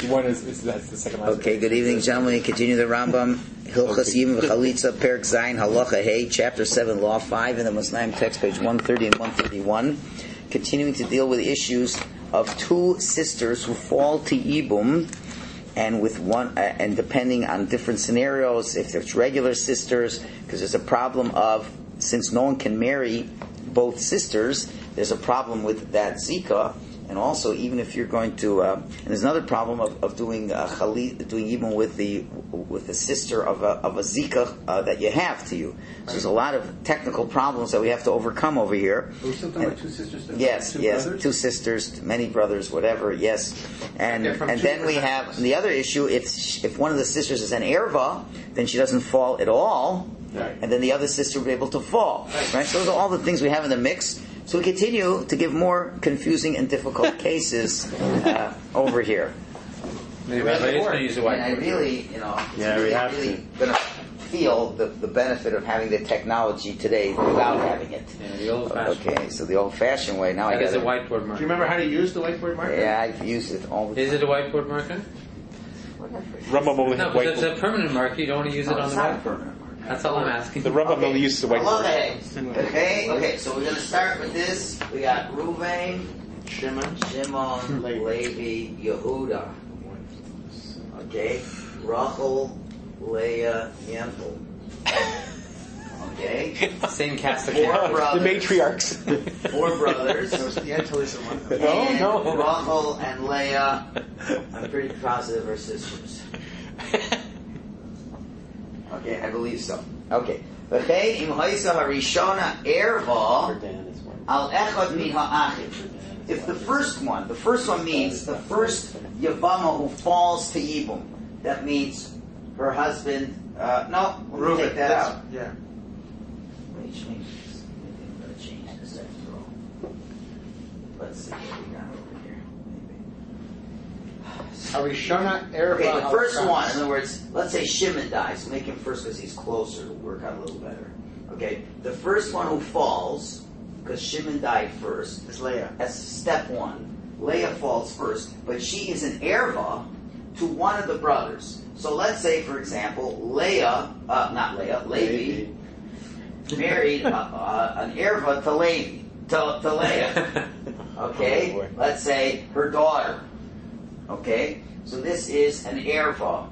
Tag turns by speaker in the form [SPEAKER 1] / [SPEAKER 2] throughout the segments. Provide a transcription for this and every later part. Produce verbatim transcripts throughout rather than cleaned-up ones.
[SPEAKER 1] one is, is that's the second last.
[SPEAKER 2] Okay, good evening, gentlemen. We continue the Rambam, Hilchas Yibum V'Chalitza, Perek Zayin, Halacha Hey, Chapter seven, Law five, in the Musnaim text, page one thirty and one thirty-one. Continuing to deal with issues of two sisters who fall to Yibum, and with one, uh, and depending on different scenarios, if there's regular sisters, because there's a problem of, since no one can marry both sisters, there's a problem with that Zika. And also, even if you're going to, uh, and there's another problem of, of doing uh, chali, doing even with the with the sister of a of a zika uh, that you have to you. So there's a lot of technical problems that we have to overcome over here.
[SPEAKER 3] Are we still talking about two sisters?
[SPEAKER 2] Yes,
[SPEAKER 3] two
[SPEAKER 2] yes,
[SPEAKER 3] brothers?
[SPEAKER 2] two sisters, many brothers, whatever. Yes, and and then we have the other issue. If if one of the sisters is an erva, then she doesn't fall at all,
[SPEAKER 3] right.
[SPEAKER 2] And then the other sister will be able to fall. Right. right. So those are all the things we have in the mix. So we continue to give more confusing and difficult cases uh, over here.
[SPEAKER 4] Maybe Rabbi is going to use a
[SPEAKER 2] And I
[SPEAKER 4] whiteboard.
[SPEAKER 2] really, you know,
[SPEAKER 4] Yeah, we
[SPEAKER 2] really,
[SPEAKER 4] have
[SPEAKER 2] really
[SPEAKER 4] to.
[SPEAKER 2] going to feel the, the benefit of having the technology today without having it.
[SPEAKER 4] Yeah, the old-fashioned.
[SPEAKER 2] Okay, so the old-fashioned way. Now
[SPEAKER 4] That
[SPEAKER 2] I
[SPEAKER 4] is
[SPEAKER 2] got
[SPEAKER 4] a whiteboard
[SPEAKER 3] Do you
[SPEAKER 4] marker.
[SPEAKER 3] remember how to use the whiteboard marker?
[SPEAKER 2] Yeah, I've used it all the time.
[SPEAKER 4] Is it a whiteboard marker?
[SPEAKER 1] Rambam only
[SPEAKER 4] No,
[SPEAKER 1] has
[SPEAKER 4] but that's a
[SPEAKER 1] whiteboard.
[SPEAKER 4] permanent marker. You don't want to use it
[SPEAKER 2] No,
[SPEAKER 4] on
[SPEAKER 2] it's
[SPEAKER 4] the
[SPEAKER 2] not a
[SPEAKER 4] whiteboard.
[SPEAKER 2] permanent marker.
[SPEAKER 4] That's all I'm asking.
[SPEAKER 1] The Rambam
[SPEAKER 2] Okay.
[SPEAKER 1] only uses the
[SPEAKER 2] I love
[SPEAKER 1] whiteboard.
[SPEAKER 2] it. Okay, okay, so we're going to start with this. We got Ruvain,
[SPEAKER 3] Shimon.
[SPEAKER 2] Shimon, Levi, Yehuda. Okay, Rachel, Leah, Yempel. Okay,
[SPEAKER 4] Same cast of
[SPEAKER 2] four
[SPEAKER 4] characters.
[SPEAKER 1] The
[SPEAKER 2] brothers.
[SPEAKER 1] matriarchs.
[SPEAKER 2] Four brothers.
[SPEAKER 3] That was the Angelis one.
[SPEAKER 2] And
[SPEAKER 1] No, no.
[SPEAKER 2] Rachel and Leah, I'm pretty positive, are sisters. Okay, I believe so. Okay. V'chein im ha'isa harishona erva al echad min ha'achid. If the first one, the first one means the first Yavama who falls to Yibum, that means her husband, uh, no, we'll take that out.
[SPEAKER 3] Yeah.
[SPEAKER 2] Let me change this. Maybe I'm going to change this after all. Let's see what we got over here.
[SPEAKER 3] Arishona Erva.
[SPEAKER 2] Okay, the first
[SPEAKER 3] al-Kras.
[SPEAKER 2] one, in other words, let's say Shimon dies. Make him first because he's closer. It'll work out a little better. Okay, the first one who falls, because Shimon died first,
[SPEAKER 3] Is Leah.
[SPEAKER 2] that's step one. Leah falls first, but she is an erva to one of the brothers. So let's say, for example, Leah, uh, not Leah, Levi, married uh, uh, an erva to Levi, to, to Leah. Okay,
[SPEAKER 1] Oh, boy.
[SPEAKER 2] let's say her daughter. Okay, so this is an erva.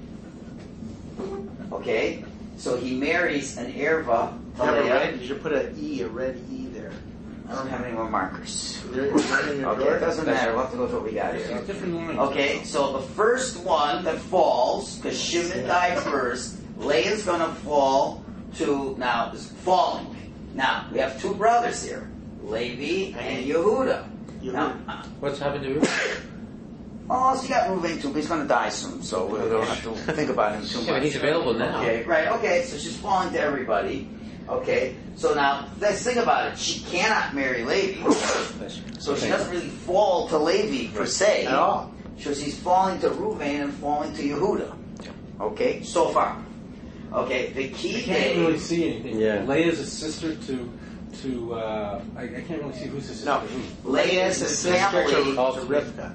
[SPEAKER 2] Okay, so he marries an erva to
[SPEAKER 3] You have a
[SPEAKER 2] Leah.
[SPEAKER 3] red, you should put an E, a red E there.
[SPEAKER 2] I don't have any more markers.
[SPEAKER 3] There is one in your
[SPEAKER 2] Okay,
[SPEAKER 3] drawer.
[SPEAKER 2] it doesn't matter. We'll have to go to what we got here.
[SPEAKER 3] Different lines.
[SPEAKER 2] Okay, so the first one that falls, because Shimon died first, Leah's going to fall to, now, is falling. Now, we have two brothers here, Levi and Yehuda. Now, uh,
[SPEAKER 4] What's happened to you?
[SPEAKER 2] oh, so you got Reuven too, but he's going to die soon, so we don't have to think about him too much.
[SPEAKER 4] Yeah, but he's available now.
[SPEAKER 2] Okay, right, okay, so she's falling to everybody. Okay, so now, let's think about it. She cannot marry Levi, so she doesn't really fall to Levi per se.
[SPEAKER 3] At all.
[SPEAKER 2] So she's falling to Reuven and falling to Yehuda. Okay, so far. Okay, the key
[SPEAKER 5] I can't really
[SPEAKER 2] is
[SPEAKER 5] see anything.
[SPEAKER 4] Yeah.
[SPEAKER 5] Leah's a sister to to. Uh, I, I can't really see who's a sister
[SPEAKER 3] No.
[SPEAKER 5] to who.
[SPEAKER 2] Leah's a
[SPEAKER 3] Sister
[SPEAKER 2] family.
[SPEAKER 3] to Rivka.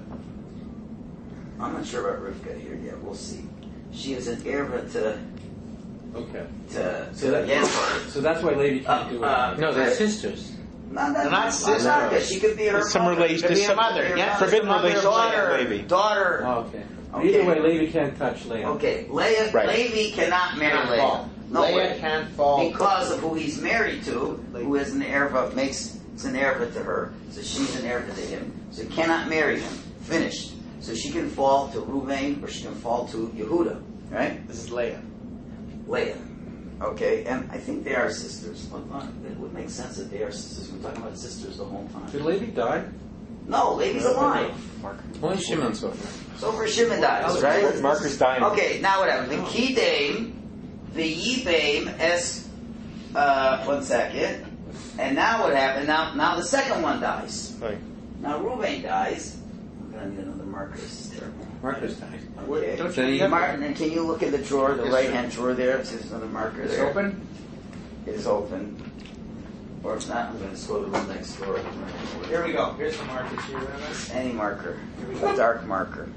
[SPEAKER 2] I'm not sure about Rivka here yet. We'll see. She is an erva to
[SPEAKER 5] Okay.
[SPEAKER 2] to
[SPEAKER 5] So
[SPEAKER 2] to
[SPEAKER 5] that-
[SPEAKER 2] Yisrael.
[SPEAKER 5] So that's why Lady can't do it.
[SPEAKER 2] Uh,
[SPEAKER 4] No, they're sisters.
[SPEAKER 2] No, no,
[SPEAKER 3] They're
[SPEAKER 2] no,
[SPEAKER 3] not
[SPEAKER 2] no,
[SPEAKER 3] sisters.
[SPEAKER 2] not good. She could be her
[SPEAKER 1] There's some
[SPEAKER 2] mother.
[SPEAKER 1] relation.
[SPEAKER 3] Could be
[SPEAKER 1] There's
[SPEAKER 3] a
[SPEAKER 1] some
[SPEAKER 3] mother,
[SPEAKER 2] Her
[SPEAKER 3] yeah.
[SPEAKER 2] mother,
[SPEAKER 1] forbidden
[SPEAKER 2] mother,
[SPEAKER 1] relationship
[SPEAKER 2] daughter,
[SPEAKER 1] with Levi.
[SPEAKER 2] daughter.
[SPEAKER 5] Oh, okay.
[SPEAKER 2] Okay.
[SPEAKER 5] Either way, Lady can't touch Leah.
[SPEAKER 2] Okay, Leah,
[SPEAKER 1] Right.
[SPEAKER 2] Levi cannot marry
[SPEAKER 3] Can't
[SPEAKER 2] Leah.
[SPEAKER 3] fall.
[SPEAKER 2] No
[SPEAKER 3] Leah
[SPEAKER 2] way.
[SPEAKER 3] can't fall.
[SPEAKER 2] Because of who he's married to, who is an erva, makes it's an erva to her, so she's an erva to him. So he cannot marry him. Finished. So she can fall to Reuven or she can fall to Yehuda. Right?
[SPEAKER 3] This is Leah.
[SPEAKER 2] Leah. Okay, and I think they are sisters. Well, uh, it would make sense that they are sisters. We're talking about sisters the whole time.
[SPEAKER 5] Did Lady die?
[SPEAKER 2] No, Levi's alive.
[SPEAKER 4] Only Shimon so
[SPEAKER 2] So for Shimon dies, right?
[SPEAKER 1] Marcus dying.
[SPEAKER 2] Okay, now what happened? The Kidame, the Yibame, S, uh, one second. And now what happened? Now now the second one dies.
[SPEAKER 1] Right.
[SPEAKER 2] Now Reuben dies. I'm going to need another marker. This is terrible.
[SPEAKER 4] Marcus died.
[SPEAKER 2] Okay.
[SPEAKER 3] Don't
[SPEAKER 4] So
[SPEAKER 3] you
[SPEAKER 4] you-
[SPEAKER 3] have
[SPEAKER 2] Martin, and can you look in the drawer, the
[SPEAKER 3] Yes,
[SPEAKER 2] right hand drawer there? There's another marker
[SPEAKER 3] It's
[SPEAKER 2] there.
[SPEAKER 3] open?
[SPEAKER 2] It is open. Or if not, I'm going to just go to the next drawer.
[SPEAKER 3] Here we go. Here's the markers here, Reverend.
[SPEAKER 2] Any marker.
[SPEAKER 3] Here we go.
[SPEAKER 2] A dark marker.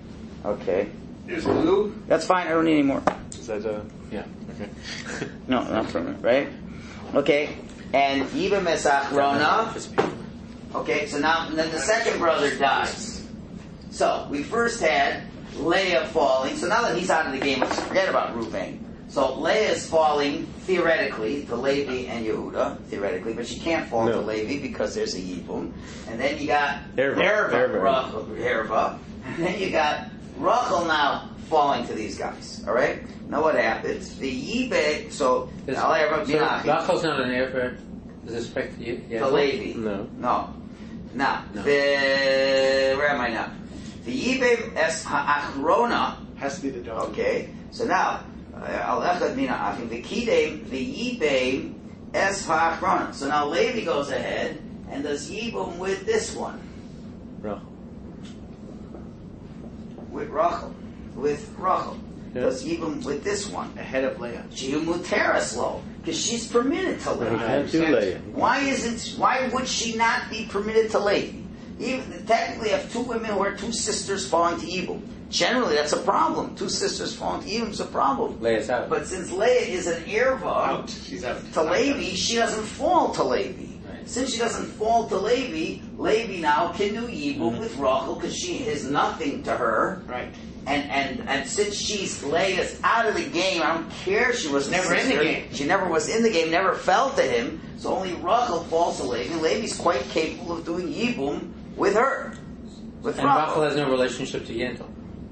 [SPEAKER 2] Okay.
[SPEAKER 3] There's glue.
[SPEAKER 2] That's fine. I don't need any more.
[SPEAKER 1] Is that uh?
[SPEAKER 4] Yeah.
[SPEAKER 1] Okay.
[SPEAKER 2] No, not for me, right? Okay. And Yibam es Achrona. Okay, so now and then the second brother dies. So we first had Leah falling. So now that he's out of the game, let's forget about Reuven. So Leah is falling theoretically to Levi and Yehuda, theoretically, but she can't fall
[SPEAKER 1] No.
[SPEAKER 2] to Levi because there's a Yibum. And then you got
[SPEAKER 1] Erva.
[SPEAKER 2] Erva,
[SPEAKER 1] Erva.
[SPEAKER 2] Rachel, Erva. And then you got Rachel now falling to these guys. All right. Now what happens? The Yibe. So
[SPEAKER 4] Is-
[SPEAKER 2] I'll have
[SPEAKER 4] So Rachel's not an heir for with respect to you.
[SPEAKER 2] to Levi.
[SPEAKER 1] No.
[SPEAKER 2] No. Now,
[SPEAKER 4] No.
[SPEAKER 2] the where am I now? The Yibe es ha'achrona.
[SPEAKER 3] Has to be the dog.
[SPEAKER 2] Okay. So now, I'll have that mina achim. The kidem, the Yibe es ha'achrona. So now Levi goes ahead and does Yibum with this one,
[SPEAKER 1] Rachel.
[SPEAKER 2] with Rachel, with Rachel.
[SPEAKER 1] Yeah.
[SPEAKER 2] Does Yibum with this one.
[SPEAKER 3] Ahead of Leah.
[SPEAKER 2] Shehu muteras lo, because she's permitted to
[SPEAKER 1] He
[SPEAKER 2] Levi.
[SPEAKER 1] can't do Leah.
[SPEAKER 2] Why isn't? Why would she not be permitted to Levi? Even technically, you have two women who are two sisters falling to Yibum. Generally, that's a problem. Two sisters falling to Yibum is a problem.
[SPEAKER 4] Leah's out.
[SPEAKER 2] But since Leah is an erva
[SPEAKER 3] Out. She's out.
[SPEAKER 2] to Levi, she doesn't fall to Levi.
[SPEAKER 4] Right.
[SPEAKER 2] Since she doesn't fall to Levi, Levi now can do Yibum with Rachel because she is nothing to her.
[SPEAKER 3] Right.
[SPEAKER 2] And, and and since she's Leah's out of the game, I don't care if she was
[SPEAKER 3] Never in the game.
[SPEAKER 2] She never was in the game, never fell to him. So only Rachel falls to Levi. Levi's quite capable of doing Yibum with her, with
[SPEAKER 4] And Rachel
[SPEAKER 2] Rachel.
[SPEAKER 4] has no relationship to Yentl.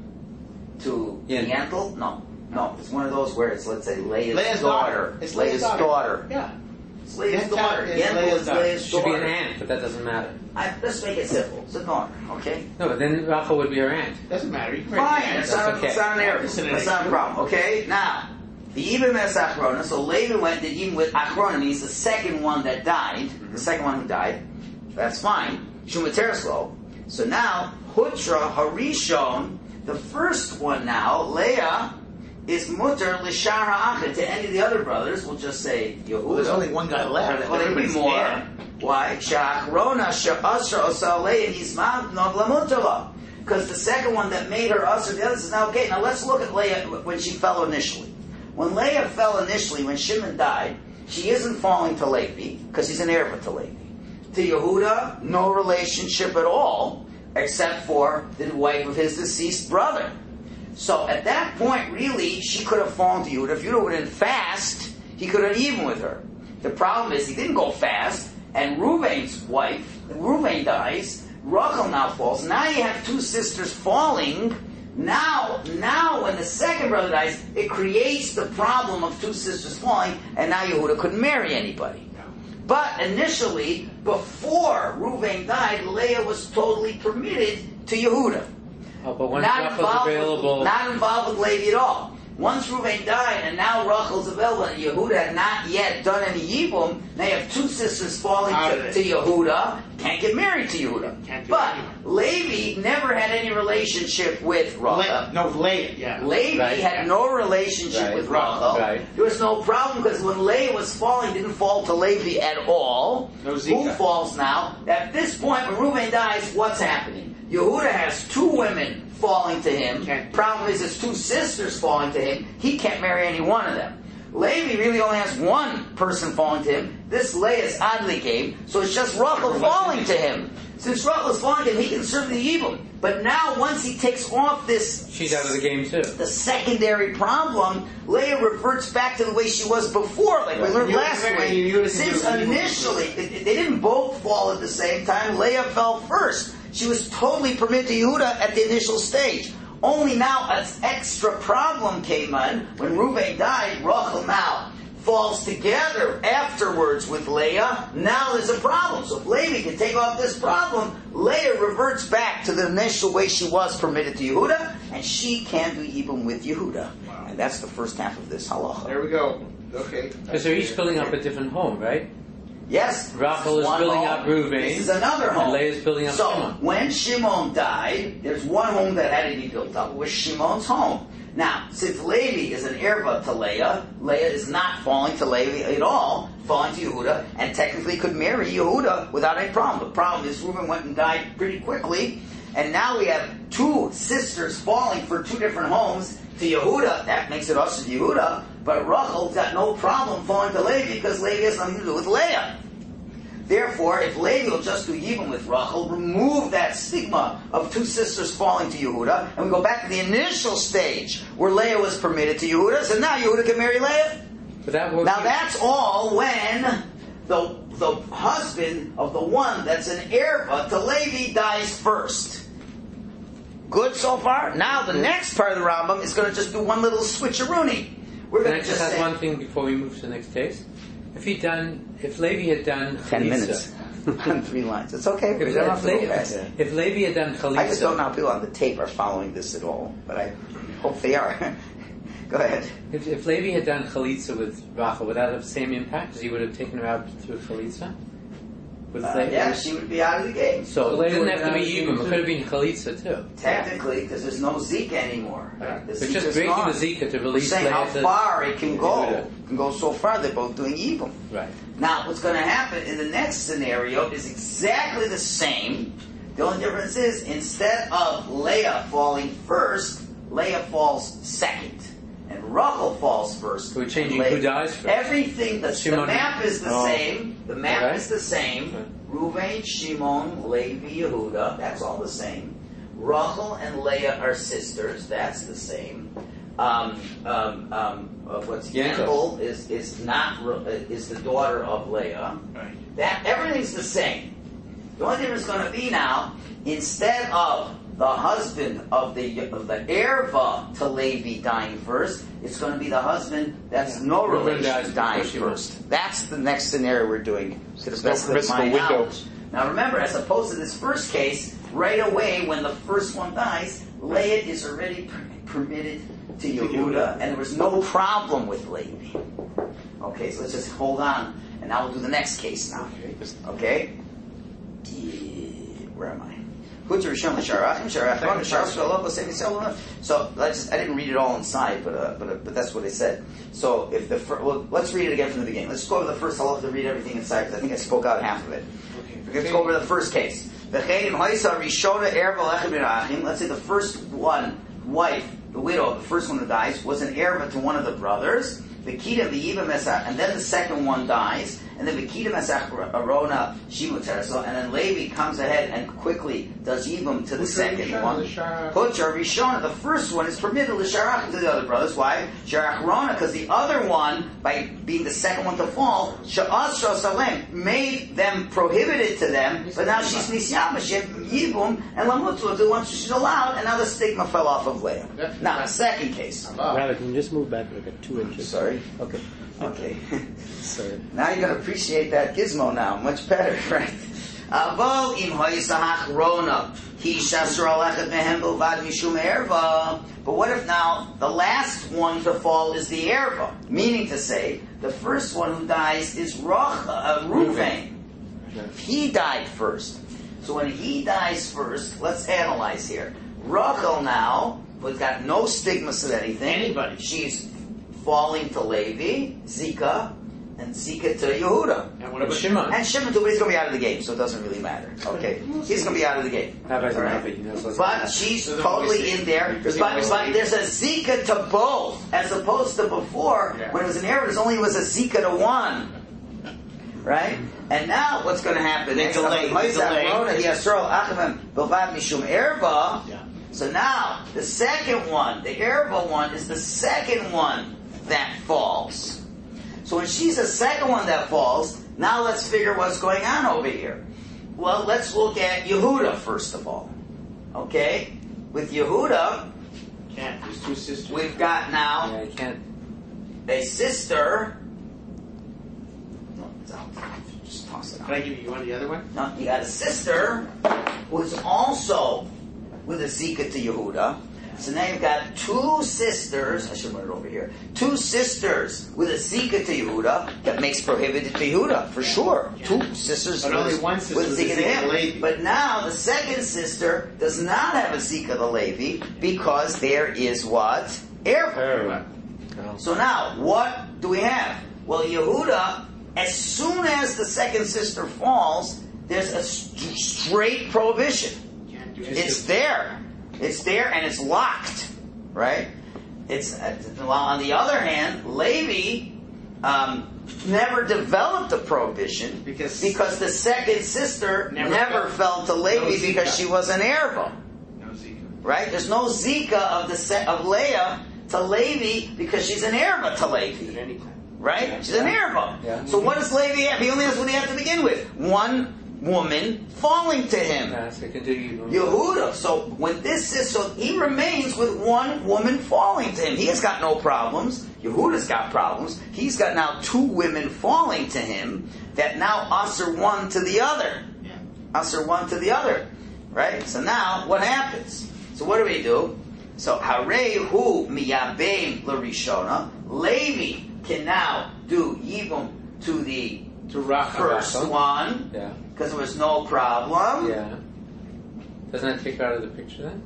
[SPEAKER 2] To
[SPEAKER 4] Yeah.
[SPEAKER 2] Yantel? No, no. It's one of those where it's, let's say, Leah's,
[SPEAKER 3] Leah's
[SPEAKER 2] daughter.
[SPEAKER 3] daughter. It's
[SPEAKER 2] Leah's
[SPEAKER 3] Leah's
[SPEAKER 2] daughter.
[SPEAKER 3] daughter. Yeah.
[SPEAKER 2] It's Leah's
[SPEAKER 3] Yantel
[SPEAKER 2] daughter.
[SPEAKER 3] is
[SPEAKER 2] Yantel
[SPEAKER 3] Leah's
[SPEAKER 2] is
[SPEAKER 3] daughter.
[SPEAKER 2] Leah's
[SPEAKER 4] Should be
[SPEAKER 2] daughter.
[SPEAKER 4] an aunt, but that doesn't matter.
[SPEAKER 2] I, let's make it simple. It's a daughter, okay?
[SPEAKER 4] No, but then Rachel would be her aunt.
[SPEAKER 3] Doesn't matter. You can
[SPEAKER 2] Fine,
[SPEAKER 3] write
[SPEAKER 2] it's
[SPEAKER 3] it.
[SPEAKER 2] not,
[SPEAKER 4] okay.
[SPEAKER 2] it's not an error.
[SPEAKER 3] It's an
[SPEAKER 2] That's not a problem, okay? Now, the Ibn es Achrona, so Levi went did even with Achrona, means the second one that died, the second one who died. That's fine. Shumaterslo. So now, Hutra Harishon, the first one now, Leah, is mutter l'shar ha'achid to any of the other brothers. We'll just say Yehuda.
[SPEAKER 3] Well, there's only one guy left.
[SPEAKER 2] Well, there'll be
[SPEAKER 3] Everybody's
[SPEAKER 2] more.
[SPEAKER 3] dead.
[SPEAKER 2] Why? Sha'achrona she'asra osa Leah yismad no v'lamutala. Because the second one that made her usher, the others is now okay. Now let's look at Leah when she fell initially. When Leah fell initially, when Shimon died, she isn't falling to Levi because he's an heir to Levi. To Yehuda, no relationship at all, except for the wife of his deceased brother. So at that point, really, she could have fallen to Yehuda. If Yehuda would have been fast, he could have even with her. The problem is he didn't go fast, and Reuven's wife, Reuven dies, Rachel now falls. Now you have two sisters falling. Now, now when the second brother dies, it creates the problem of two sisters falling, and now Yehuda couldn't marry anybody. But initially, before Reuven died, Leah was totally permitted to Yehuda.
[SPEAKER 4] Oh, but once
[SPEAKER 2] Not
[SPEAKER 4] Rachel's
[SPEAKER 2] involved,
[SPEAKER 4] available,
[SPEAKER 2] with, not involved with Levi at all. Once Reuven died, and now Rachel's available, and Yehuda had not yet done any Yibum, now you have two sisters falling
[SPEAKER 3] Out
[SPEAKER 2] to,
[SPEAKER 3] of it.
[SPEAKER 2] to Yehuda, can't get married to Yehuda.
[SPEAKER 3] Can't do
[SPEAKER 2] But
[SPEAKER 3] it.
[SPEAKER 2] Levi never had any relationship with Rachel.
[SPEAKER 3] Le- no, Leah. Yeah.
[SPEAKER 2] Levi
[SPEAKER 4] Right.
[SPEAKER 2] had no relationship
[SPEAKER 4] Right.
[SPEAKER 2] with Rachel.
[SPEAKER 4] Right.
[SPEAKER 2] There was no problem because when Leah was falling, it didn't fall to Levi at all.
[SPEAKER 3] No Zika.
[SPEAKER 2] Who falls now? At this point, when Reuven dies, what's happening? Yehuda has two women falling to him.
[SPEAKER 3] Can't-
[SPEAKER 2] Problem is, his two sisters falling to him. He can't marry any one of them. Levi really only has one person falling to him. This Leah is oddly game, so it's just Rachel falling to him. Since Rachel is falling to him, he can serve the Yibum. But now, once he takes off this
[SPEAKER 4] she's out of the game too.
[SPEAKER 2] the secondary problem, Leah reverts back to the way she was before, like we
[SPEAKER 3] Right.
[SPEAKER 2] learned
[SPEAKER 3] You-
[SPEAKER 2] last
[SPEAKER 3] you-
[SPEAKER 2] week.
[SPEAKER 3] you- you-
[SPEAKER 2] Since
[SPEAKER 3] you- you-
[SPEAKER 2] initially, they they didn't both fall at the same time, Leah fell first. She was totally permitted to Yehuda at the initial stage. Only now an extra problem came in when Reuven died. Rachel now falls together afterwards with Leah. Now there's a problem. So if Levi can take off this problem, Leah reverts back to the initial way she was permitted to Yehuda, and she can do Yibum with Yehuda. And that's the first half of this halacha.
[SPEAKER 3] There we go. Okay.
[SPEAKER 4] Because they're each building up a different home, right?
[SPEAKER 2] Yes.
[SPEAKER 4] Rachel
[SPEAKER 2] this
[SPEAKER 4] is
[SPEAKER 2] one
[SPEAKER 4] building
[SPEAKER 2] home.
[SPEAKER 4] up Reuven,
[SPEAKER 2] This is another
[SPEAKER 4] and
[SPEAKER 2] home.
[SPEAKER 4] Leah is building up
[SPEAKER 2] so,
[SPEAKER 4] Shimon.
[SPEAKER 2] when Shimon died, there's one home that had to be built up. It was Shimon's home. Now, since Levi is an erva to Leah, Leah is not falling to Levi at all, falling to Yehuda, and technically could marry Yehuda without any problem. The problem is Reuben went and died pretty quickly, and now we have two sisters falling for two different homes to Yehuda. That makes it also to Yehuda, but Rachel's got no problem falling to Levi because Levi has nothing to do with Leah. Therefore, if Levi will just do even with Rachel, remove that stigma of two sisters falling to Yehuda, and we go back to the initial stage where Leah was permitted to Yehuda, so now Yehuda can marry Leah.
[SPEAKER 4] But that would
[SPEAKER 2] Now
[SPEAKER 4] be-
[SPEAKER 2] that's all when the the husband of the one that's an erva to Levi dies first. Good so far? Now the next part of the Rambam is going to just do one little switcheroony. We're
[SPEAKER 4] Can
[SPEAKER 2] going
[SPEAKER 4] I
[SPEAKER 2] to
[SPEAKER 4] just
[SPEAKER 2] just
[SPEAKER 4] add
[SPEAKER 2] say,
[SPEAKER 4] one thing before we move to the next case? If he done, if Levi had done
[SPEAKER 2] ten
[SPEAKER 4] chalitza-
[SPEAKER 2] minutes on three lines. It's okay. We
[SPEAKER 4] If,
[SPEAKER 2] don't have
[SPEAKER 4] if,
[SPEAKER 2] to go
[SPEAKER 4] Levi,
[SPEAKER 2] fast.
[SPEAKER 4] if Levi had done chalitza,
[SPEAKER 2] I just don't know how people on the tape are following this at all, but I hope they are. Go ahead.
[SPEAKER 4] If, if Levi had done chalitza with Rachel, would that have the same impact? Because he would have taken her out through chalitza? With
[SPEAKER 2] Uh,
[SPEAKER 4] Levi?
[SPEAKER 2] yeah, she would be out of the game.
[SPEAKER 4] So
[SPEAKER 5] So
[SPEAKER 4] it doesn't
[SPEAKER 5] they
[SPEAKER 4] have to be
[SPEAKER 5] would
[SPEAKER 4] even. It
[SPEAKER 5] have
[SPEAKER 4] could have been chalitza too.
[SPEAKER 2] Technically, because there's no Zika anymore. The
[SPEAKER 4] But
[SPEAKER 2] Zika's
[SPEAKER 4] just breaking
[SPEAKER 2] gone.
[SPEAKER 4] the Zika to
[SPEAKER 2] We're
[SPEAKER 4] release
[SPEAKER 2] saying how
[SPEAKER 4] Leah to-
[SPEAKER 2] far it can go.
[SPEAKER 4] Yehuda.
[SPEAKER 2] It can go so far. They're both doing evil.
[SPEAKER 4] Right.
[SPEAKER 2] Now, what's going to happen in the next scenario is exactly the same. The only difference is instead of Leah falling first, Leah falls second. And Rachel falls first.
[SPEAKER 4] So we're changing
[SPEAKER 2] Leah-
[SPEAKER 4] who dies first.
[SPEAKER 2] Everything, the, the
[SPEAKER 4] Shimon-
[SPEAKER 2] map is the
[SPEAKER 4] Oh.
[SPEAKER 2] same. The map
[SPEAKER 4] Okay.
[SPEAKER 2] is the same.
[SPEAKER 4] Right.
[SPEAKER 2] Reuven, Shimon, Levi, Yehuda, that's all the same. Rachel and Leah are sisters, that's the same. Um, um, um, uh, what's
[SPEAKER 4] Yaakov.
[SPEAKER 2] Yaakov is is not uh, is the daughter of Leah.
[SPEAKER 3] Right.
[SPEAKER 2] That everything's the same. The only difference is going to be now, instead of the husband of the of the erva to Levi dying first, it's going to be the husband that's no
[SPEAKER 4] Reuben
[SPEAKER 2] relation
[SPEAKER 4] dies
[SPEAKER 2] dying
[SPEAKER 4] before Shimon.
[SPEAKER 2] first. That's the next scenario we're doing. To the
[SPEAKER 1] There's no
[SPEAKER 2] best of
[SPEAKER 1] permissible
[SPEAKER 2] my
[SPEAKER 1] window.
[SPEAKER 2] knowledge. Now remember, as opposed to this first case, right away when the first one dies, Leah is already per- permitted to Yehuda, and there was no problem with Levi. Okay, so let's just hold on, and now we'll do the next case now. Okay? Yeah, where am I? So let's just, I didn't read it all inside, but uh, but uh, but that's what it said. So if the fir- well, let's read it again from the beginning. Let's go over the first. I'll have to read everything inside because I think I spoke out half of it. Let's go over the first case. Let's say the first one, wife, the widow, the first one who dies, was an erva to one of the brothers. The Kita v'yiva mesach, and then the second one dies, and then the Kita mesach arona shimuter. So, and then Levi comes ahead and quickly does yivam to the second one. Huchar Rishona, the first one is permitted l'sharach to the other brothers. Why? Sharach rona, because the other one, by being the second one to fall, sha'asra salem, made them prohibited to them. But now she's nisyama, she had yivam, and lamutzu do once she's allowed, and now the stigma fell off of Leah. Now, the second case.
[SPEAKER 6] Rabbi, can you just move back like a two inches?
[SPEAKER 2] Sorry.
[SPEAKER 6] Okay.
[SPEAKER 2] Okay.
[SPEAKER 6] Sorry.
[SPEAKER 2] Now you're going to appreciate that gizmo now. Much better, right? Aval im ha'yisahach rona hi shasur alechet mehem bilvad mishum erva. But what if now the last one to fall is the erva? Meaning to say, the first one who dies is Rach, uh, Reuven. He died first. So when he dies first, let's analyze here. Rachel now, who's got no stigmas of anything.
[SPEAKER 3] Anybody.
[SPEAKER 2] She's falling to Levi, Zika, and Zika to Yehuda.
[SPEAKER 3] And what
[SPEAKER 4] But
[SPEAKER 3] about
[SPEAKER 4] Shimon.
[SPEAKER 2] And Shimon, but he's going to be out of the game, so it doesn't really matter. Okay, he's going to be out of the game.
[SPEAKER 4] Rabbi's
[SPEAKER 2] All
[SPEAKER 4] a
[SPEAKER 2] right?
[SPEAKER 4] rabbi, he knows what's
[SPEAKER 2] But
[SPEAKER 4] going on.
[SPEAKER 2] she's
[SPEAKER 3] So then
[SPEAKER 2] totally
[SPEAKER 3] we see-
[SPEAKER 2] in there.
[SPEAKER 3] because
[SPEAKER 2] But,
[SPEAKER 3] he
[SPEAKER 2] but
[SPEAKER 3] always-
[SPEAKER 2] there's a Zika to both, as opposed to before,
[SPEAKER 3] Yeah.
[SPEAKER 2] when it was an error, there only was a Zika to one. Right? And now what's going to happen?
[SPEAKER 3] They delay, they delay.
[SPEAKER 2] Yeah.
[SPEAKER 3] Yeah.
[SPEAKER 2] So now, the second one, the erva one, is the second one that falls. So when she's the second one that falls, now let's figure what's going on over here. Well, let's look at Yehuda first of all. Okay? With Yehuda,
[SPEAKER 3] Can't. There's two sisters.
[SPEAKER 2] we've got now
[SPEAKER 4] Yeah, you can't.
[SPEAKER 2] a sister. No, it's out. Just toss it out.
[SPEAKER 3] Can I give you, you want the other one?
[SPEAKER 2] No, you got a sister who's also with a Zika to Yehuda. So now you've got two sisters, I should put it over here, two sisters with a Zika to Yehuda that makes prohibited to Yehuda, for sure. Two sisters
[SPEAKER 3] But
[SPEAKER 2] with,
[SPEAKER 3] only one sister
[SPEAKER 2] with a
[SPEAKER 3] with a
[SPEAKER 2] Zika to
[SPEAKER 3] Zika to
[SPEAKER 2] him.
[SPEAKER 3] Levi.
[SPEAKER 2] But now the second sister does not have a Zika to Levi because there is what? Erva. So now, what do we have? Well, Yehuda, as soon as the second sister falls, there's a st- straight prohibition.
[SPEAKER 3] Can't do
[SPEAKER 2] It's there. It's there and it's locked, right? It's uh, while on the other hand, Levi um, never developed a prohibition
[SPEAKER 3] Because-
[SPEAKER 2] because the second sister
[SPEAKER 3] Never
[SPEAKER 2] never,
[SPEAKER 3] fell-
[SPEAKER 2] fell to Levi
[SPEAKER 3] no Zika.
[SPEAKER 2] because she was an erva,
[SPEAKER 3] No Zika.
[SPEAKER 2] right? There's no Zika of the se- of Leah to Levi because she's an erva to
[SPEAKER 3] At
[SPEAKER 2] Levi,
[SPEAKER 3] any time.
[SPEAKER 2] right? She's an erva.
[SPEAKER 4] Yeah.
[SPEAKER 2] So what does Levi have? He only has what he has to begin with: one woman falling to him.
[SPEAKER 4] Yeah, so continue.
[SPEAKER 2] Yehuda. So when this is, so he remains with one woman falling to him. He has got no problems. Yehuda's got problems. He's got now two women falling to him that now usher one to the other.
[SPEAKER 3] Yeah.
[SPEAKER 2] Usher one to the other. Right? So now, what happens? So what do we do? So, Harei hu miyabeim l'rishona. Levi can now do yibum to the
[SPEAKER 3] To Rachel.
[SPEAKER 2] first
[SPEAKER 4] Rachel.
[SPEAKER 2] one,
[SPEAKER 4] Yeah.
[SPEAKER 2] because there was no problem.
[SPEAKER 4] Yeah. Doesn't that take her out of the picture then?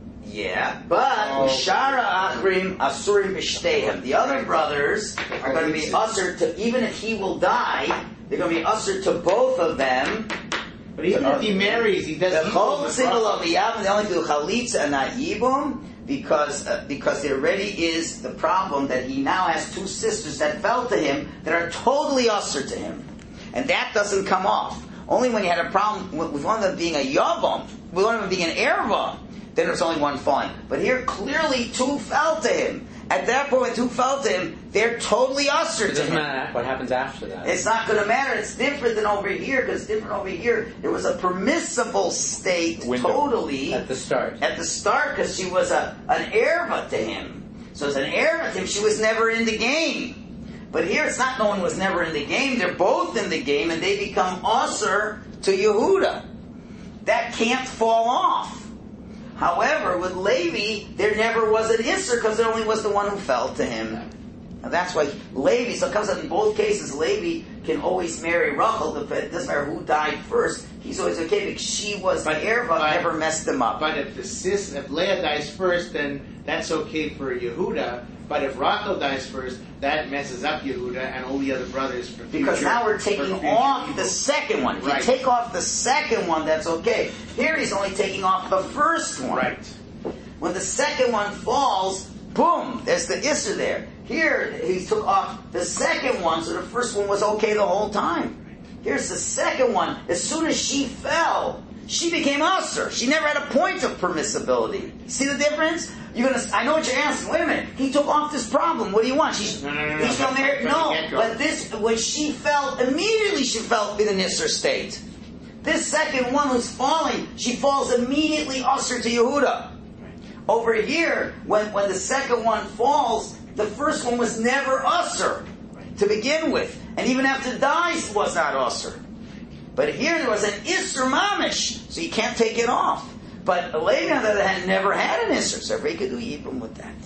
[SPEAKER 2] Yeah, but
[SPEAKER 3] Oh.
[SPEAKER 2] Ushara Achrim Asurim B'Shteihem. The other brothers are going to be ushered to, even if he will die, they're going to be ushered to both of them.
[SPEAKER 3] But even if he marries, he
[SPEAKER 2] The
[SPEAKER 3] doesn't.
[SPEAKER 2] whole single of Yavim, they only do Chalitza and not Yibum, because, uh, because there already is the problem that he now has two sisters that fell to him that are totally ushered to him. And that doesn't come off. Only when you had a problem with, with one of them being a Yavam, with one of them being an Erva, then there's only one falling. But here, clearly, two fell to him. At that point, when two fell to him, they're totally ushered
[SPEAKER 4] It
[SPEAKER 2] to
[SPEAKER 4] doesn't
[SPEAKER 2] him.
[SPEAKER 4] matter what happens after that.
[SPEAKER 2] It's not going to matter. It's different than over here, because different over here, there was a permissible state,
[SPEAKER 1] Window.
[SPEAKER 2] totally,
[SPEAKER 4] At the start.
[SPEAKER 2] at the start, because she was a an erva to him. So as an erva to him, she was never in the game. But here, it's not no one was never in the game. They're both in the game, and they become usher to Yehuda. That can't fall off. However, with Levi, there never was an Isser because there only was the one who fell to him. And that's why Levi, so it comes out in both cases, Levi can always marry Rachel. It doesn't matter who died first. He's always okay because she was the Erva,
[SPEAKER 3] But-
[SPEAKER 2] never messed him up.
[SPEAKER 3] But if the sis, if Leah dies first, then that's okay for Yehuda. But if Rachel dies first, that messes up Yehuda and all the other brothers for future.
[SPEAKER 2] Because now we're
[SPEAKER 3] for
[SPEAKER 2] taking
[SPEAKER 3] future
[SPEAKER 2] off
[SPEAKER 3] evil.
[SPEAKER 2] the second one. If
[SPEAKER 3] Right.
[SPEAKER 2] you take off the second one, that's okay. Here he's only taking off the first one.
[SPEAKER 3] Right.
[SPEAKER 2] When the second one falls, boom, there's the Isser there. Here, he took off the second one, so the first one was okay the whole time. Here's the second one. As soon as she fell, she became Usser. She never had a point of permissibility. See the difference? You're gonna. I know what you're asking. Wait a minute. He took off this problem. What do you want? She's.
[SPEAKER 3] No, no, no, no.
[SPEAKER 2] He's from there.
[SPEAKER 3] From the
[SPEAKER 2] No,
[SPEAKER 3] get-go.
[SPEAKER 2] but this when she fell, immediately she fell in an Isser state. This second one who's falling, she falls immediately Usser to Yehuda. Over here, when, when the second one falls, the first one was never usher to begin with. And even after dies, was not usher. But here there was an isser mamish, so you can't take it off. But Levi, on the other hand, never had an isser, so he could do even with that.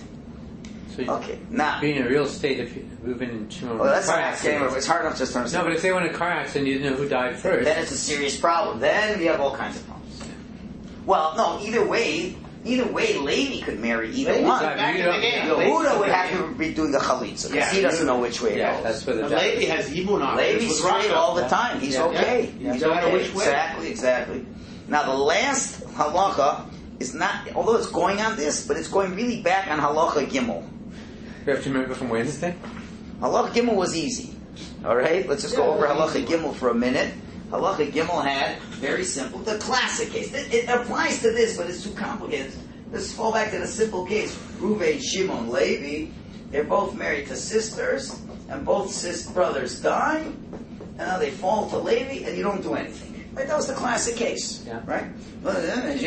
[SPEAKER 4] So you,
[SPEAKER 2] Okay, now.
[SPEAKER 4] being in a real state, if you, Reuben and Shimon were
[SPEAKER 2] Well,
[SPEAKER 4] in a
[SPEAKER 2] that's
[SPEAKER 4] car
[SPEAKER 2] not asking,
[SPEAKER 4] accident.
[SPEAKER 2] it's hard enough just to
[SPEAKER 4] No,
[SPEAKER 2] understand.
[SPEAKER 4] but if they were in a car accident, you didn't know who died first.
[SPEAKER 2] Then it's a serious problem. Then we have all kinds of problems. Well, no, either way, either way, Levi could marry either
[SPEAKER 3] Levi's
[SPEAKER 2] one.
[SPEAKER 3] back in the game.
[SPEAKER 2] Yehuda would have to be doing the chalitza because
[SPEAKER 3] Yeah.
[SPEAKER 2] he doesn't know which way it
[SPEAKER 4] yeah,
[SPEAKER 2] goes.
[SPEAKER 4] that's where the
[SPEAKER 3] But
[SPEAKER 4] job
[SPEAKER 3] Levi
[SPEAKER 4] is.
[SPEAKER 3] has Yibun on.
[SPEAKER 2] Levi's straight all the time. He's
[SPEAKER 4] Yeah.
[SPEAKER 2] okay.
[SPEAKER 3] Yeah.
[SPEAKER 2] He's
[SPEAKER 3] No matter
[SPEAKER 2] okay.
[SPEAKER 3] which way.
[SPEAKER 2] Exactly, exactly. Now the last halacha is not, although it's going on this, but it's going really back on halacha gimel.
[SPEAKER 4] You have to remember from Wednesday?
[SPEAKER 2] Halacha gimel was easy. All right, let's just go
[SPEAKER 3] Yeah,
[SPEAKER 2] over
[SPEAKER 3] that's
[SPEAKER 2] halacha
[SPEAKER 3] easy.
[SPEAKER 2] gimel for a minute. Halacha gimel had very simple, the classic case. It, it applies to this, but it's too complicated. Let's fall back to the simple case. Reuven, Shimon, Levi. They're both married to sisters, and both sis brothers die, and now they fall to Levi, and you don't do anything. Right? That was the classic case.
[SPEAKER 4] Yeah.
[SPEAKER 2] Right? They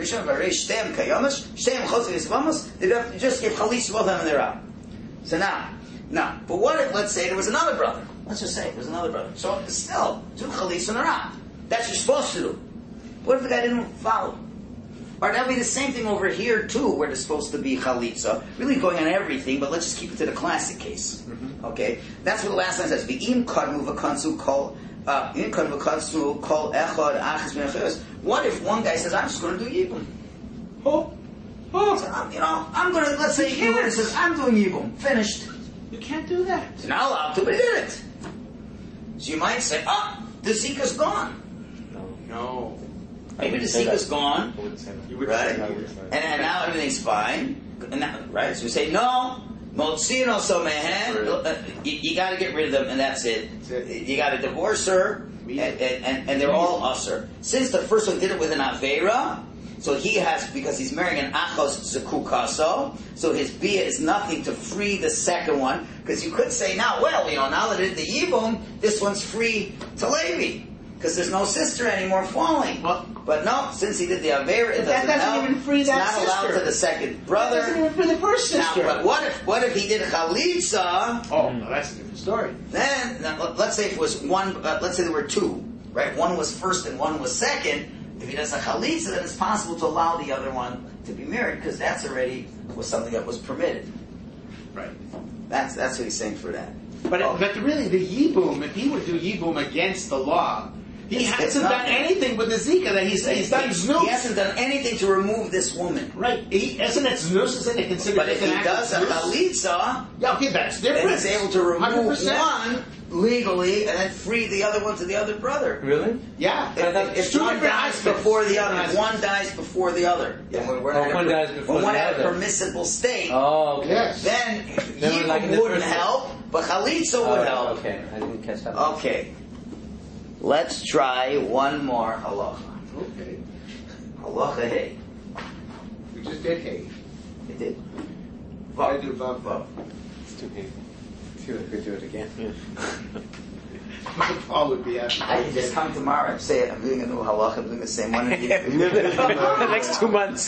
[SPEAKER 2] just give chalitza both of them and they're out. So now, now, but what if, let's say, there was another brother? Let's just say there was another brother. So still, two chalitza and they're out. That's what you're supposed to do. What if the guy didn't follow? Or that would be the same thing over here too, where there's supposed to be chalitza. Really going on everything, but let's just keep it to the classic case. Mm-hmm. Okay? That's what the last line says. V'im kadmu v'kansu kol, uh, im kadmu v'kansu kol echad achis v'necheres. What if one guy says, I'm just going to do yibum?
[SPEAKER 3] Oh, oh,
[SPEAKER 2] So, I'm, you know, I'm going to, let's say Yehuda says, I'm doing yibum. Finished.
[SPEAKER 3] you can't do that.
[SPEAKER 2] You're not allowed to, but he did it. So you might say, ah, the zika's gone.
[SPEAKER 3] No.
[SPEAKER 2] Maybe the
[SPEAKER 1] say
[SPEAKER 2] Zika's
[SPEAKER 1] that.
[SPEAKER 2] gone,
[SPEAKER 1] I wouldn't say that.
[SPEAKER 3] You would
[SPEAKER 2] right?
[SPEAKER 3] say
[SPEAKER 2] And,
[SPEAKER 3] that.
[SPEAKER 1] I wouldn't say that.
[SPEAKER 2] and now everything's fine, and now, right? So we say no. Motzino so mehen. You, you got to get rid of them, and that's it.
[SPEAKER 3] That's it.
[SPEAKER 2] You got to divorce her, and, and, and, and they're all usher. Since the first one did it with an avera, so he has, because he's marrying an achos zekukaso, so his bia is nothing to free the second one. Because you could say now, well, you know, now that it's the yibum, this one's free to Levi. Because there's no sister anymore falling.
[SPEAKER 3] Well-
[SPEAKER 2] but no, since he did the avera, it
[SPEAKER 3] But that
[SPEAKER 2] doesn't
[SPEAKER 3] doesn't
[SPEAKER 2] help.
[SPEAKER 3] even free
[SPEAKER 2] It's
[SPEAKER 3] that
[SPEAKER 2] not allowed
[SPEAKER 3] sister.
[SPEAKER 2] to the second
[SPEAKER 3] That
[SPEAKER 2] brother.
[SPEAKER 3] doesn't even for the first
[SPEAKER 2] Now,
[SPEAKER 3] sister.
[SPEAKER 2] but what if what if he did a chalitza?
[SPEAKER 3] Oh, no, that's a different story.
[SPEAKER 2] Then now, let- let's say if it was one. Uh, let's say there were two, right? One was first and one was second. If he does a chalitza, then it's possible to allow the other one to be married because that's already was something that was permitted.
[SPEAKER 3] Right.
[SPEAKER 2] That's that's what he's saying for that.
[SPEAKER 3] But
[SPEAKER 2] Oh.
[SPEAKER 3] but really, the yibum, if he would do yibum against the law, he
[SPEAKER 2] It's- it's
[SPEAKER 3] hasn't done
[SPEAKER 2] nothing.
[SPEAKER 3] anything with the zika. That he's he's done
[SPEAKER 2] he,
[SPEAKER 3] znus.
[SPEAKER 2] he hasn't done anything to remove this woman.
[SPEAKER 3] Right. He, isn't it znus? Isn't it considered?
[SPEAKER 2] But if
[SPEAKER 3] an
[SPEAKER 2] he
[SPEAKER 3] act of
[SPEAKER 2] does a
[SPEAKER 3] znus?
[SPEAKER 2] chalitza,
[SPEAKER 3] Yeah, okay, that's
[SPEAKER 2] then
[SPEAKER 3] different.
[SPEAKER 2] he's able to remove
[SPEAKER 3] one hundred percent.
[SPEAKER 2] one legally and then free the other one to the other brother.
[SPEAKER 4] Really?
[SPEAKER 3] Yeah.
[SPEAKER 2] If, if,
[SPEAKER 3] It's
[SPEAKER 2] if
[SPEAKER 3] two
[SPEAKER 2] one
[SPEAKER 3] different
[SPEAKER 2] dies
[SPEAKER 3] aspects.
[SPEAKER 2] before the
[SPEAKER 3] Two
[SPEAKER 2] other,
[SPEAKER 3] different
[SPEAKER 2] if one dies before the other, then we're, we're
[SPEAKER 4] Oh,
[SPEAKER 2] at a
[SPEAKER 4] one
[SPEAKER 2] per-
[SPEAKER 4] dies before
[SPEAKER 2] when one
[SPEAKER 4] the
[SPEAKER 2] at a
[SPEAKER 4] other.
[SPEAKER 2] permissible state,
[SPEAKER 4] Oh, okay.
[SPEAKER 3] Yes.
[SPEAKER 2] then
[SPEAKER 4] Then we're like in
[SPEAKER 2] Yibum
[SPEAKER 4] the
[SPEAKER 2] wouldn't
[SPEAKER 4] first
[SPEAKER 2] help, but Chalitza
[SPEAKER 4] Oh,
[SPEAKER 2] would help.
[SPEAKER 4] okay, I didn't catch that.
[SPEAKER 2] Okay. Let's try one more halacha.
[SPEAKER 3] Okay.
[SPEAKER 2] Halacha hey.
[SPEAKER 3] We just did hay.
[SPEAKER 2] It did.
[SPEAKER 3] I do vav vav.
[SPEAKER 1] It's too painful.
[SPEAKER 4] See if we do it again.
[SPEAKER 3] My Paul would be happy.
[SPEAKER 2] I can just come tomorrow and say, I'm doing a new halacha, I'm doing the same one.
[SPEAKER 1] The next two months.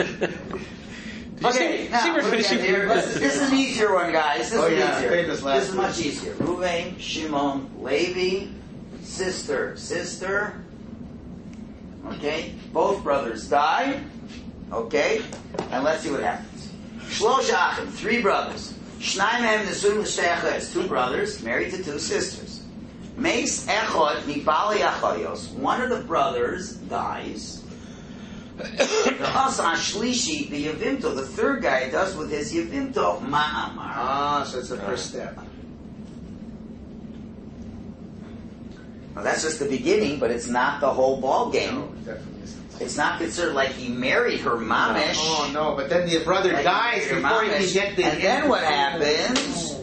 [SPEAKER 2] Okay, now,
[SPEAKER 1] see, we're
[SPEAKER 2] what do we
[SPEAKER 1] finishing
[SPEAKER 2] got here?
[SPEAKER 1] here.
[SPEAKER 2] This, this is an easier one, guys. This
[SPEAKER 3] Oh,
[SPEAKER 2] is
[SPEAKER 3] yeah,
[SPEAKER 2] easier.
[SPEAKER 3] famous last
[SPEAKER 2] This is much
[SPEAKER 3] verse.
[SPEAKER 2] easier. Reuven, Shimon, Levi, sister, sister. Okay, both brothers die. Okay, and let's see what happens. Shlosh Achim, three brothers. Shnai mehem nesuim l'shtei aches, two brothers married to two sisters. Meis echod mibali achayos. One of the brothers dies. The Asa Shlishi, the Yavimto, the third guy does with his Yavimto Ma'amar.
[SPEAKER 3] Ah, so it's the first step.
[SPEAKER 2] Now that's just the beginning, but it's not the whole ball
[SPEAKER 3] No,
[SPEAKER 2] game.
[SPEAKER 3] it definitely isn't.
[SPEAKER 2] It's not considered like he married her mamish.
[SPEAKER 3] Oh no, but then the brother
[SPEAKER 2] Like
[SPEAKER 3] dies
[SPEAKER 2] he married her
[SPEAKER 3] before he
[SPEAKER 2] mamish.
[SPEAKER 3] can get the.
[SPEAKER 2] And then what happens?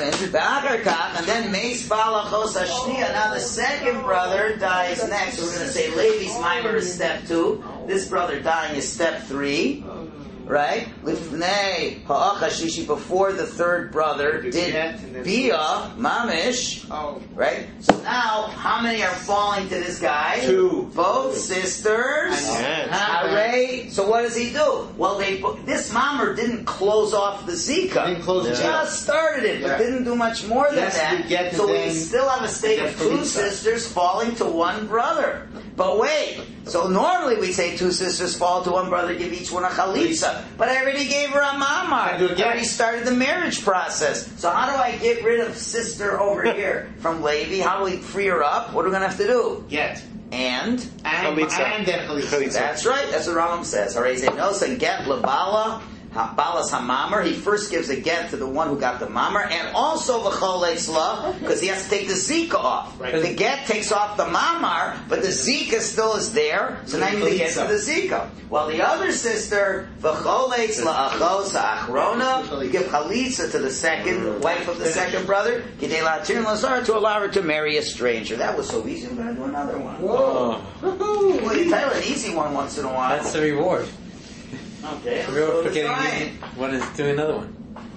[SPEAKER 2] And then Meis Balachos Ashniya. Now the second brother dies next. We're going to say Levi's mimer is step two. This brother dying is step three. Right? Lifnei ha'acha shishi, before the third brother
[SPEAKER 3] Did
[SPEAKER 2] did
[SPEAKER 3] get, and then-
[SPEAKER 2] bia mamish.
[SPEAKER 3] Oh,
[SPEAKER 2] Right? So now, how many are falling to this guy?
[SPEAKER 3] Two.
[SPEAKER 2] Both sisters.
[SPEAKER 1] Yes.
[SPEAKER 2] Hooray. So what does he do? Well, they this mammer didn't close off the Zika.
[SPEAKER 3] Didn't close it
[SPEAKER 2] Just
[SPEAKER 3] down.
[SPEAKER 2] started it, but
[SPEAKER 3] Yeah.
[SPEAKER 2] didn't do much more than
[SPEAKER 3] Yes,
[SPEAKER 2] that.
[SPEAKER 3] we get to
[SPEAKER 2] so we
[SPEAKER 3] then
[SPEAKER 2] still have a state
[SPEAKER 3] get
[SPEAKER 2] of two
[SPEAKER 3] Chalitza.
[SPEAKER 2] sisters falling to one brother. But wait, so normally we say two sisters fall to one brother, give each one a chalitza. But I already gave her a mamar.
[SPEAKER 3] Can do it
[SPEAKER 2] I
[SPEAKER 3] again.
[SPEAKER 2] already started the marriage process. So how do I get rid of sister over here from Levi? How do we free her up? What are we going to have to do?
[SPEAKER 3] get
[SPEAKER 2] And
[SPEAKER 3] and
[SPEAKER 1] Chalitza.
[SPEAKER 3] and then chalitza.
[SPEAKER 2] that's right. That's what Rambam says. All right, he said, no, so get lebala, ha- balas hamamer. He first gives a get to the one who got the mamer, and also v'chol leitzla, because he has to take the zika off.
[SPEAKER 3] Right.
[SPEAKER 2] The get takes off the mamar, but the zika still is there. So now you need to get to the zika. While the other sister, v'chol leitzla achos achrona, you give chalitza to the second wife of the second brother, kidei latir lazar, to allow her to marry a stranger. That was so easy. We're going to do another one.
[SPEAKER 3] Whoa.
[SPEAKER 2] Well, you tell an easy one once in a while.
[SPEAKER 4] That's the reward.
[SPEAKER 2] Okay,
[SPEAKER 4] The
[SPEAKER 2] let's
[SPEAKER 4] reward
[SPEAKER 2] go
[SPEAKER 4] for
[SPEAKER 2] to
[SPEAKER 4] getting
[SPEAKER 2] Zion.
[SPEAKER 4] easy one is doing another one.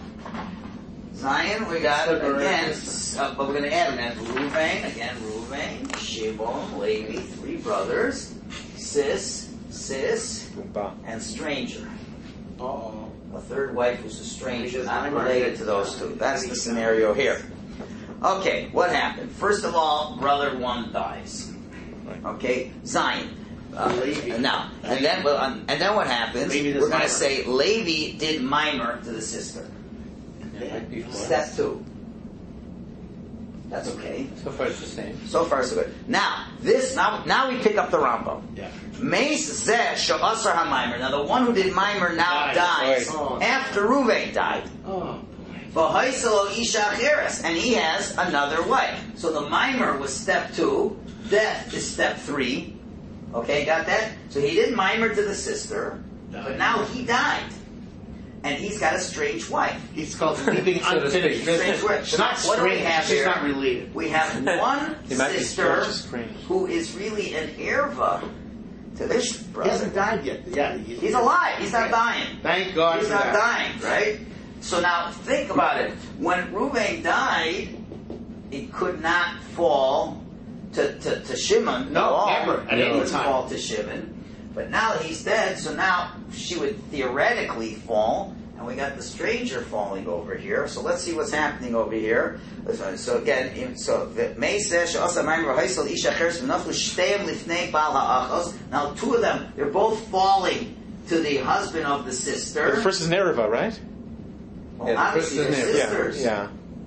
[SPEAKER 2] Zion, we got
[SPEAKER 3] Separate.
[SPEAKER 2] again, uh, but we're going to add them. Reuven, again, Reuven, Shimon, Levi, three brothers, sis, sis, and stranger.
[SPEAKER 3] Uh-oh.
[SPEAKER 2] A third wife who's a stranger, not related to those two. That's the scenario here. Okay, what happened? First of all, brother one dies. Okay, Zion. Uh,
[SPEAKER 3] Levi.
[SPEAKER 2] now, and then, well, um, and then what happens?
[SPEAKER 3] Levi does
[SPEAKER 2] We're going to
[SPEAKER 3] mimer.
[SPEAKER 2] say Levi did mimer to the sister.
[SPEAKER 4] Yeah, right before.
[SPEAKER 2] Step two. That's okay.
[SPEAKER 4] So far it's the same.
[SPEAKER 2] So far, so good. Now, this now now we pick up the Rambam.
[SPEAKER 3] Yeah.
[SPEAKER 2] Meis zeh she'asar ha'maimer. Now, the one who did mimer now
[SPEAKER 3] Dies.
[SPEAKER 2] dies
[SPEAKER 3] Right.
[SPEAKER 2] after Reuven died.
[SPEAKER 3] Oh.
[SPEAKER 2] V'haiselo isha acheres, and he has another wife. So the mimer was step two. Death is step three. Okay, got that? So he did mimer to the sister, but now he died. And he's got a strange wife.
[SPEAKER 3] He's called leaving
[SPEAKER 4] So to
[SPEAKER 3] unfinished
[SPEAKER 4] speak.
[SPEAKER 3] business.
[SPEAKER 2] Strange wife.
[SPEAKER 3] She's not
[SPEAKER 2] What do we
[SPEAKER 3] strange.
[SPEAKER 2] have
[SPEAKER 3] She's
[SPEAKER 2] here?
[SPEAKER 3] not related.
[SPEAKER 2] We have one
[SPEAKER 1] He might be
[SPEAKER 2] sister
[SPEAKER 1] strange.
[SPEAKER 2] who is really an erva to this
[SPEAKER 3] He
[SPEAKER 2] brother.
[SPEAKER 3] hasn't died yet. Yeah, he-
[SPEAKER 2] He's alive. He's not dying.
[SPEAKER 3] Thank God
[SPEAKER 2] He's
[SPEAKER 3] for
[SPEAKER 2] not
[SPEAKER 3] that.
[SPEAKER 2] dying, right? So now think about it. When Reuben died, it could not fall to, to, to Shimon.
[SPEAKER 3] No,
[SPEAKER 2] at all.
[SPEAKER 3] never, at
[SPEAKER 2] It
[SPEAKER 3] any
[SPEAKER 2] would
[SPEAKER 3] time.
[SPEAKER 2] fall to Shimon. But now that he's dead, so now she would theoretically fall. And we got the stranger falling over here. So let's see what's happening over here. So again, in- so the Meisesh also Maimer Haisel Isha Cheres V'Naflu Shteim Lifnei Bal Ha'achos. Now two of them, they're both falling to the husband of the sister.
[SPEAKER 1] The first is Nereva, right?
[SPEAKER 2] Well,
[SPEAKER 4] Yeah, the
[SPEAKER 2] obviously
[SPEAKER 4] first
[SPEAKER 2] they're
[SPEAKER 4] is
[SPEAKER 1] Yeah.
[SPEAKER 2] sisters,
[SPEAKER 1] Yeah.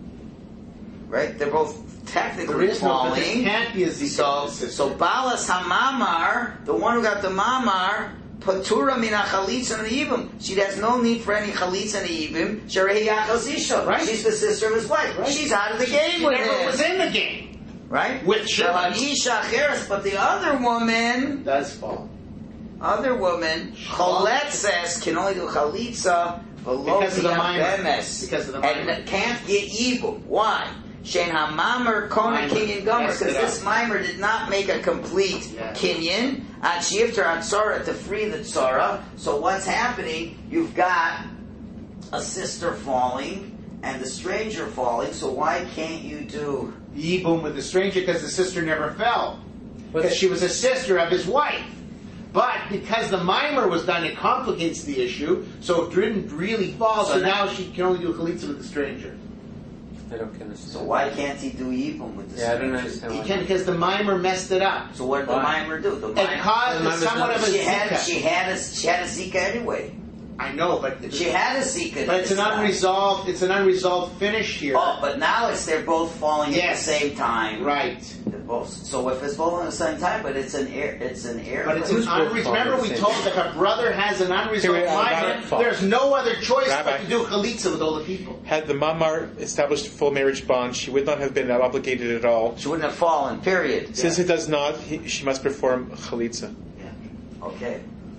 [SPEAKER 2] right? They're both
[SPEAKER 3] There
[SPEAKER 2] technically
[SPEAKER 3] is no, but this
[SPEAKER 2] falling.
[SPEAKER 3] can't be a Zika.
[SPEAKER 2] So, so Balas Hamamar, the one who got the Mamar, Patura mina chalitza and yibum. She has no need for any chalitza and yibum. Sharei yachos isha.
[SPEAKER 3] Right.
[SPEAKER 2] She's the sister of his wife.
[SPEAKER 3] Right.
[SPEAKER 2] She's out of the game
[SPEAKER 3] She
[SPEAKER 2] with
[SPEAKER 3] never
[SPEAKER 2] him.
[SPEAKER 3] was in the game.
[SPEAKER 2] Right?
[SPEAKER 3] With Shimon.
[SPEAKER 2] Isha cheres, but the other woman,
[SPEAKER 3] Does fall.
[SPEAKER 2] other woman, choletzes can only do chalitza below
[SPEAKER 3] Because of the minor.
[SPEAKER 2] bemes.
[SPEAKER 3] Because of the minor.
[SPEAKER 2] And can't get yibum. Why? Shein hamamer kona
[SPEAKER 3] Mimer.
[SPEAKER 2] kinyan gomer,
[SPEAKER 3] Messed
[SPEAKER 2] because
[SPEAKER 3] it
[SPEAKER 2] this
[SPEAKER 3] up.
[SPEAKER 2] mimer did not make a complete
[SPEAKER 3] Yeah.
[SPEAKER 2] kinyan. At shifter on tzara to free the tzara. So what's happening? You've got a sister falling and the stranger falling. So why can't you do?
[SPEAKER 3] Yibum with the stranger because the sister never fell.
[SPEAKER 4] What's-
[SPEAKER 3] Because she was a sister of his wife. But because the mimer was done, it complicates the issue. So it didn't really fall. So,
[SPEAKER 2] So
[SPEAKER 3] now
[SPEAKER 2] now-
[SPEAKER 3] she can only do chalitza with the stranger.
[SPEAKER 4] I don't understand.
[SPEAKER 2] So why can't he do yibum with the
[SPEAKER 4] Yeah, I don't
[SPEAKER 2] stranger?
[SPEAKER 4] understand
[SPEAKER 3] He
[SPEAKER 4] why.
[SPEAKER 3] can because the mimer messed it up.
[SPEAKER 2] So what did the
[SPEAKER 4] Why?
[SPEAKER 2] mimer do? The
[SPEAKER 3] It
[SPEAKER 2] mimer,
[SPEAKER 3] caused
[SPEAKER 4] The mimer's
[SPEAKER 3] somewhat
[SPEAKER 4] not-
[SPEAKER 3] of a
[SPEAKER 2] she had
[SPEAKER 3] zika.
[SPEAKER 2] she had a she had a zika anyway.
[SPEAKER 3] I know, but it-
[SPEAKER 2] She had a zika.
[SPEAKER 3] but it's an
[SPEAKER 2] this time.
[SPEAKER 3] unresolved. It's an unresolved finish here.
[SPEAKER 2] Oh, but now it's they're both falling
[SPEAKER 3] Yes.
[SPEAKER 2] at the same time.
[SPEAKER 3] Right.
[SPEAKER 2] They're both, so if it's falling at the same time, but it's an air, it's an air.
[SPEAKER 3] But it's an
[SPEAKER 4] Who's both
[SPEAKER 3] unre-
[SPEAKER 4] falling
[SPEAKER 3] remember
[SPEAKER 4] at
[SPEAKER 3] we
[SPEAKER 4] the same
[SPEAKER 3] told
[SPEAKER 4] time?
[SPEAKER 3] that if a brother has an unresolved
[SPEAKER 1] Here we are,
[SPEAKER 3] minor,
[SPEAKER 1] Rabbi.
[SPEAKER 3] there's no other choice
[SPEAKER 1] Rabbi.
[SPEAKER 3] but to do chalitza with all the people.
[SPEAKER 1] Had the mamar established a full marriage bond, she would not have been obligated at all.
[SPEAKER 2] She wouldn't have fallen. Period.
[SPEAKER 1] Since it does not, he, she must perform chalitza.
[SPEAKER 2] Okay.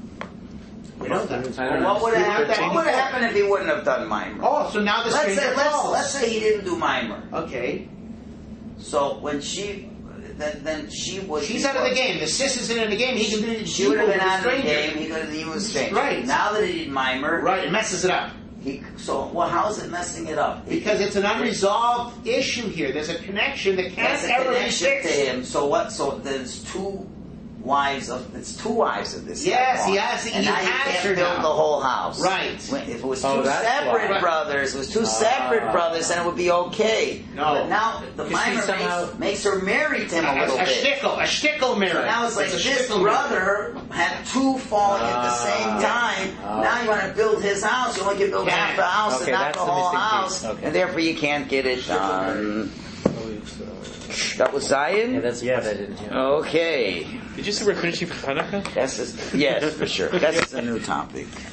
[SPEAKER 3] We know that.
[SPEAKER 4] I don't
[SPEAKER 2] What would
[SPEAKER 3] We
[SPEAKER 2] have
[SPEAKER 3] have
[SPEAKER 2] happened?
[SPEAKER 3] that
[SPEAKER 2] What would have
[SPEAKER 3] before.
[SPEAKER 2] happened if he wouldn't have done mimer?
[SPEAKER 3] Oh, so now the
[SPEAKER 2] let's
[SPEAKER 3] stranger
[SPEAKER 2] say let's,
[SPEAKER 3] falls.
[SPEAKER 2] let's say he didn't do mimer.
[SPEAKER 3] Okay.
[SPEAKER 2] So when she, then, then she would.
[SPEAKER 3] She's
[SPEAKER 2] be
[SPEAKER 3] out of the
[SPEAKER 2] what?
[SPEAKER 3] game. The sis isn't in the game. He can do it.
[SPEAKER 2] She would have been out of the
[SPEAKER 3] stranger.
[SPEAKER 2] game. He could have even stranger.
[SPEAKER 3] Right.
[SPEAKER 2] Now that he did mimer,
[SPEAKER 3] Right. It messes it up.
[SPEAKER 2] he. So well, how is it messing it up?
[SPEAKER 3] Because it's an unresolved issue here. There's a connection that can't
[SPEAKER 2] That's a
[SPEAKER 3] ever be
[SPEAKER 2] connection to
[SPEAKER 3] fixed.
[SPEAKER 2] him. So what? So there's two wives of. It's two wives of this.
[SPEAKER 3] Yes,
[SPEAKER 2] guy.
[SPEAKER 3] he has-
[SPEAKER 2] And
[SPEAKER 3] he
[SPEAKER 2] now you
[SPEAKER 3] has
[SPEAKER 2] can't
[SPEAKER 3] her
[SPEAKER 2] build
[SPEAKER 3] now.
[SPEAKER 2] the whole house.
[SPEAKER 3] Right.
[SPEAKER 2] When, if it was two
[SPEAKER 4] Oh, that's
[SPEAKER 2] separate
[SPEAKER 4] why.
[SPEAKER 2] brothers, it was two separate brothers, then it would be okay.
[SPEAKER 3] No.
[SPEAKER 2] But now the
[SPEAKER 4] Because she
[SPEAKER 2] minor
[SPEAKER 4] somehow-
[SPEAKER 2] makes, makes her marry to him a
[SPEAKER 3] A,
[SPEAKER 2] little
[SPEAKER 3] a
[SPEAKER 2] bit.
[SPEAKER 3] shtickle, a shtickle mirror.
[SPEAKER 2] So now it's like
[SPEAKER 3] a
[SPEAKER 2] this
[SPEAKER 3] shtickle
[SPEAKER 2] brother had two falling at the
[SPEAKER 4] Ah.
[SPEAKER 2] same time.
[SPEAKER 4] Ah.
[SPEAKER 2] Now you want to build his house. You only can build
[SPEAKER 3] Can't.
[SPEAKER 2] half the house
[SPEAKER 4] Okay,
[SPEAKER 2] and not
[SPEAKER 4] that's
[SPEAKER 2] the
[SPEAKER 4] the
[SPEAKER 2] whole
[SPEAKER 4] missing piece.
[SPEAKER 2] house,
[SPEAKER 4] Okay.
[SPEAKER 2] and therefore you can't get it done. That was Zion.
[SPEAKER 4] Yeah, that's
[SPEAKER 6] Yes.
[SPEAKER 4] what I didn't hear.
[SPEAKER 2] Okay,
[SPEAKER 1] Did you say we're finishing for Hanukkah?
[SPEAKER 2] that's just, yes for sure. That's a new topic.